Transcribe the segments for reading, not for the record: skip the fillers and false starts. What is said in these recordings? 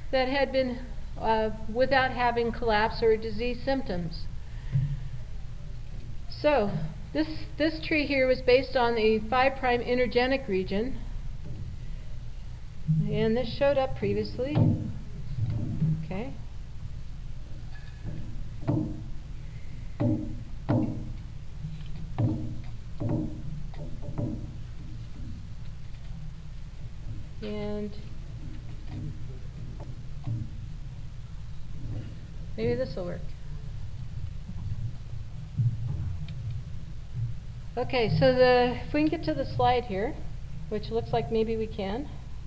that had been without having collapse or disease symptoms. So this tree here was based on the 5' intergenic region, and this showed up previously. Okay. And maybe this will work. Okay, so if we can get to the slide here, which looks like maybe we can.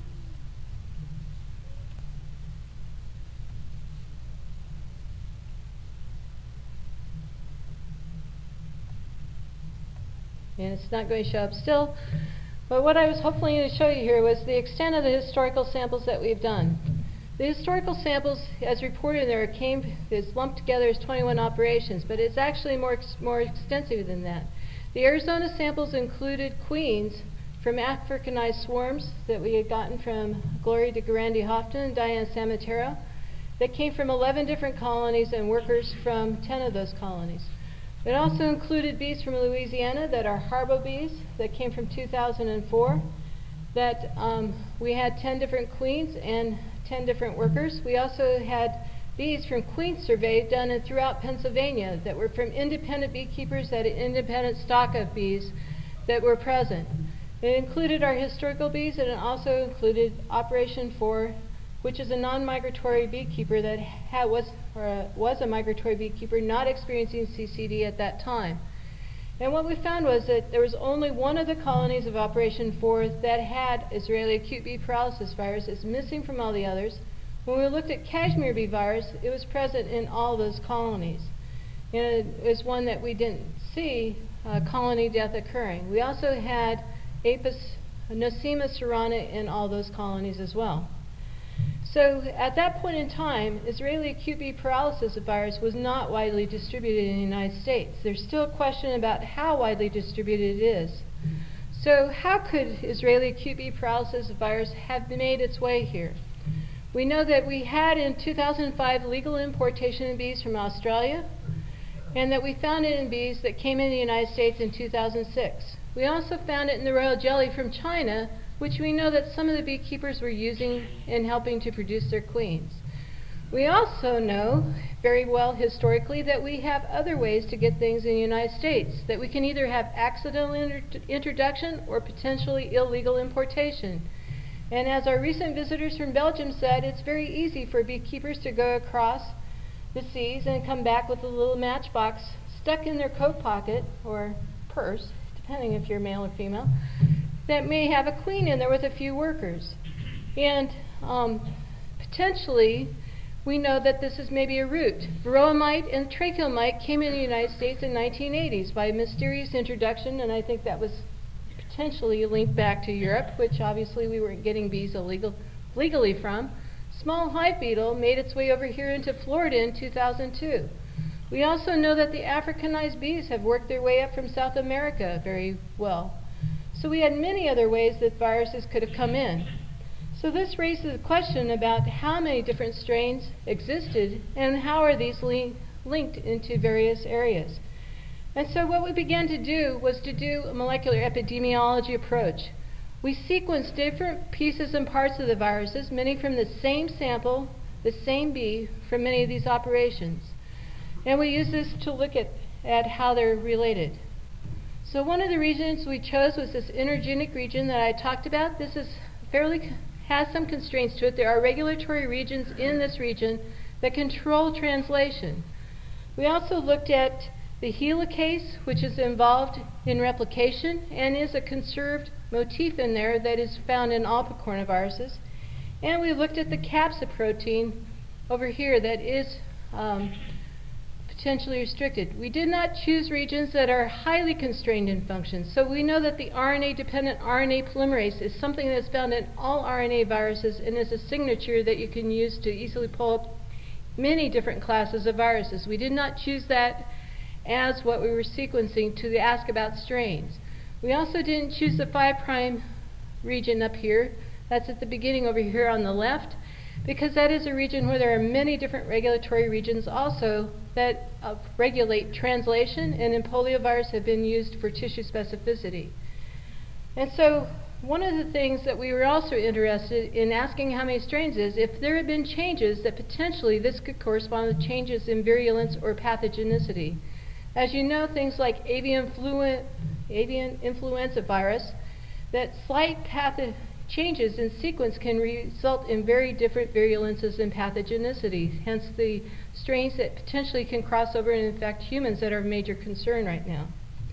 And it's not going to show up still. But what I was hopefully going to show you here was the extent of the historical samples that we've done. The historical samples, as reported there, is lumped together as 21 operations, but it's actually more extensive than that. The Arizona samples included queens from Africanized swarms that we had gotten from Gloria de Garandi Hoffman and Diane Samatero that came from 11 different colonies and workers from 10 of those colonies. It also included bees from Louisiana that are Harbo bees that came from 2004. That we had 10 different queens and 10 different workers. We also had bees from Queen Survey done throughout Pennsylvania that were from independent beekeepers that had independent stock of bees that were present. It included our historical bees, and it also included Operation 4, which is a non-migratory beekeeper that was a migratory beekeeper not experiencing CCD at that time. And what we found was that there was only one of the colonies of Operation 4 that had Israeli acute bee paralysis virus. It's missing from all the others. When we looked at Kashmir bee virus, it was present in all those colonies. And it was one that we didn't see colony death occurring. We also had Apis Nosema cerana in all those colonies as well. So at that point in time, Israeli acute bee paralysis virus was not widely distributed in the United States. There's still a question about how widely distributed it is. So how could Israeli acute bee paralysis virus have made its way here? We know that we had in 2005 legal importation of bees from Australia, and that we found it in bees that came into the United States in 2006. We also found it in the royal jelly from China, which we know that some of the beekeepers were using in helping to produce their queens. We also know very well historically that we have other ways to get things in the United States, that we can either have accidental introduction or potentially illegal importation. And as our recent visitors from Belgium said, it's very easy for beekeepers to go across the seas and come back with a little matchbox stuck in their coat pocket or purse, depending if you're male or female, that may have a queen in there with a few workers. And potentially, we know that this is maybe a root. Varroa mite and tracheal mite came in the United States in 1980s by mysterious introduction, and I think that was potentially linked back to Europe, which obviously we weren't getting bees legally from. Small hive beetle made its way over here into Florida in 2002. We also know that the Africanized bees have worked their way up from South America very well. So we had many other ways that viruses could have come in. So this raises a question about how many different strains existed and how are these linked into various areas. And so what we began to do was to do a molecular epidemiology approach. We sequenced different pieces and parts of the viruses, many from the same sample, the same bee, from many of these operations. And we used this to look at how they're related. So one of the regions we chose was this intergenic region that I talked about. This is has some constraints to it. There are regulatory regions in this region that control translation. We also looked at the helicase, which is involved in replication and is a conserved motif in there that is found in all picornaviruses. And we looked at the capsid protein over here that is potentially restricted. We did not choose regions that are highly constrained in function. So we know that the RNA-dependent RNA polymerase is something that's found in all RNA viruses and is a signature that you can use to easily pull up many different classes of viruses. We did not choose that as what we were sequencing to ask about strains. We also didn't choose the 5' region up here. That's at the beginning over here on the left. because that is a region where there are many different regulatory regions also that regulate translation, and in poliovirus have been used for tissue specificity. And so one of the things that we were also interested in asking how many strains is if there had been changes that potentially this could correspond with changes in virulence or pathogenicity. As you know, things like avian influenza virus, that slight changes in sequence can result in very different virulences and pathogenicity, hence the strains that potentially can cross over and infect humans that are of major concern right now.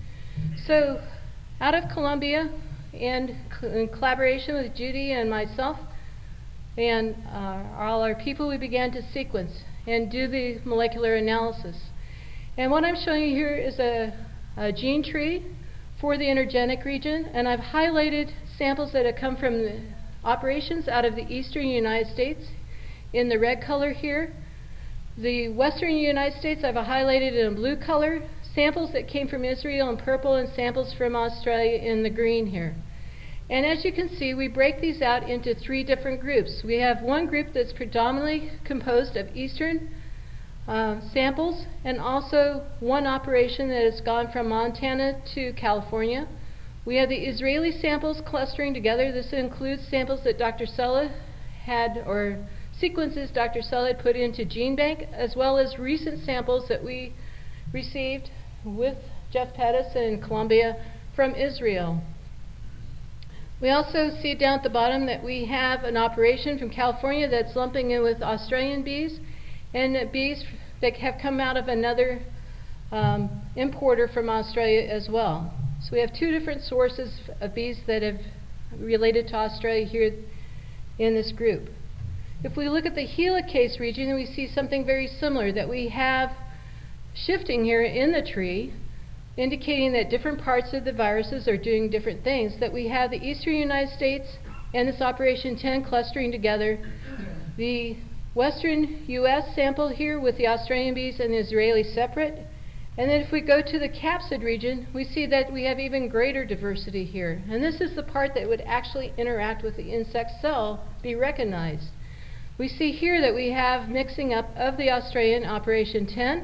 So out of Columbia, and in collaboration with Judy and myself and all our people, we began to sequence and do the molecular analysis. And what I'm showing you here is a gene tree for the intergenic region, and I've highlighted samples that have come from the operations out of the eastern United States in the red color here. The western United States I've highlighted in a blue color, samples that came from Israel in purple, and samples from Australia in the green here. And as you can see, we break these out into 3 different groups. We have one group that's predominantly composed of eastern samples, and also one operation that has gone from Montana to California. We have the Israeli samples clustering together. This includes samples that Dr. Sella had, or sequences Dr. Sella had put into GeneBank, as well as recent samples that we received with Jeff Pettis in Columbia from Israel. We also see down at the bottom that we have an operation from California that's lumping in with Australian bees, and bees that have come out of another importer from Australia as well. So we have 2 different sources of bees that have related to Australia here in this group. If we look at the helicase region, we see something very similar, that we have shifting here in the tree, indicating that different parts of the viruses are doing different things, that we have the eastern United States and this operation 10 clustering together, the western U.S. sample here with the Australian bees and the Israeli separate. And then if we go to the capsid region, we see that we have even greater diversity here. And this is the part that would actually interact with the insect cell, be recognized. We see here that we have mixing up of the Australian operation 10.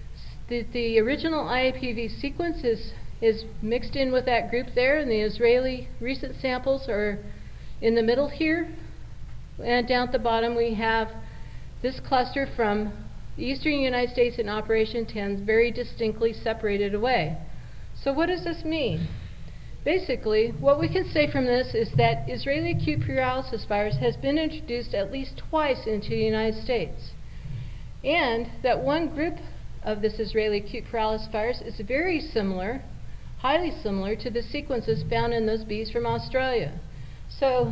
The original IAPV sequence is mixed in with that group there, and the Israeli recent samples are in the middle here. And down at the bottom we have this cluster from the eastern United States in Operation 10 very distinctly separated away. So what does this mean? Basically, what we can say from this is that Israeli acute paralysis virus has been introduced at least twice into the United States, and that one group of this Israeli acute paralysis virus is very similar, highly similar to the sequences found in those bees from Australia. So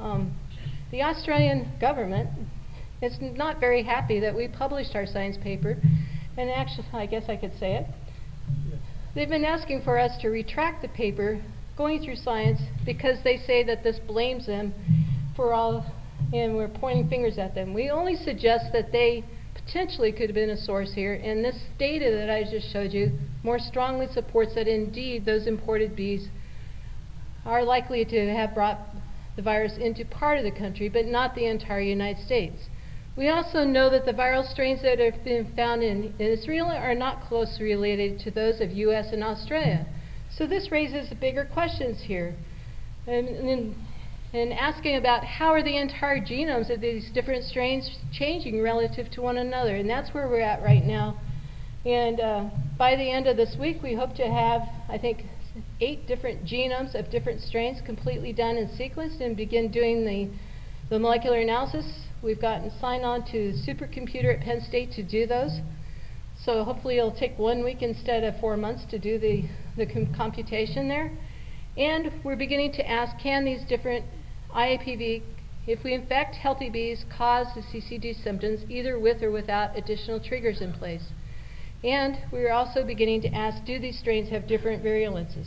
the Australian government is not very happy that we published our science paper, and actually, I guess I could say it. They've been asking for us to retract the paper going through science because they say that this blames them for all, and we're pointing fingers at them. We only suggest that they potentially could have been a source here, and this data that I just showed you more strongly supports that indeed those imported bees are likely to have brought the virus into part of the country, but not the entire United States. We also know that the viral strains that have been found in Israel are not closely related to those of US and Australia. So this raises bigger questions here. And asking about how are the entire genomes of these different strains changing relative to one another. And that's where we're at right now. And by the end of this week, we hope to have, I think, 8 different genomes of different strains completely done and sequenced, and begin doing the molecular analysis. We've gotten signed on to the supercomputer at Penn State to do those. So hopefully it'll take 1 week instead of 4 months to do the computation there. And we're beginning to ask, can these different IAPV, if we infect healthy bees, cause the CCD symptoms either with or without additional triggers in place? And we're also beginning to ask, do these strains have different virulences?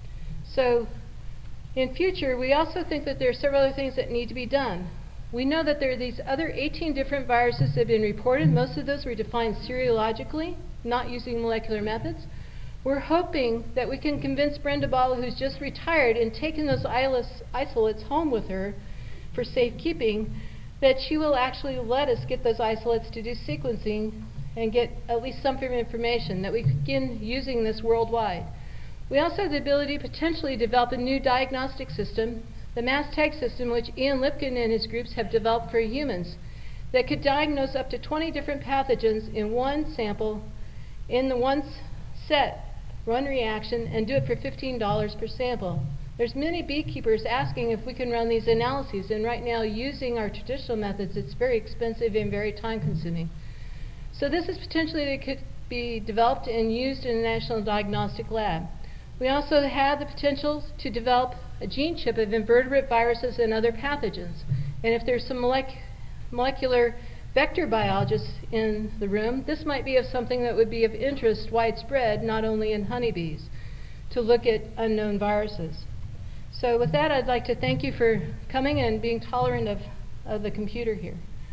So in future, we also think that there are several other things that need to be done. We know that there are these other 18 different viruses that have been reported. Most of those were defined seriologically, not using molecular methods. We're hoping that we can convince Brenda Bala, who's just retired and taken those isolates home with her for safekeeping, that she will actually let us get those isolates to do sequencing and get at least some form of information, that we can begin using this worldwide. We also have the ability to potentially develop a new diagnostic system, the mass tag system, which Ian Lipkin and his groups have developed for humans, that could diagnose up to 20 different pathogens in one sample, in the one set, run reaction, and do it for $15 per sample. There's many beekeepers asking if we can run these analyses, and right now, using our traditional methods, it's very expensive and very time-consuming. So this is potentially that could be developed and used in a national diagnostic lab. We also have the potential to develop a gene chip of invertebrate viruses and other pathogens. And if there's some molecular vector biologists in the room, this might be of something that would be of interest widespread, not only in honeybees, to look at unknown viruses. So with that, I'd like to thank you for coming and being tolerant of the computer here.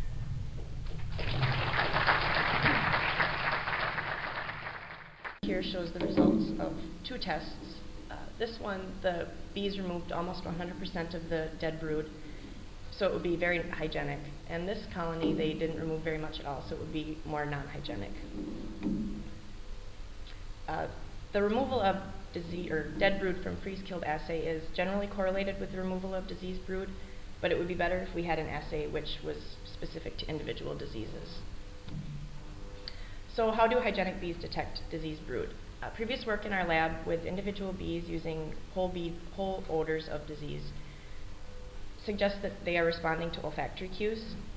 Here shows the results of 2 tests. This one, the bees removed almost 100% of the dead brood, so it would be very hygienic. And this colony, they didn't remove very much at all, so it would be more non-hygienic. The removal of disease or dead brood from freeze-killed assay is generally correlated with the removal of diseased brood, but it would be better if we had an assay which was specific to individual diseases. So how do hygienic bees detect diseased brood? Previous work in our lab with individual bees using whole odors of disease suggests that they are responding to olfactory cues.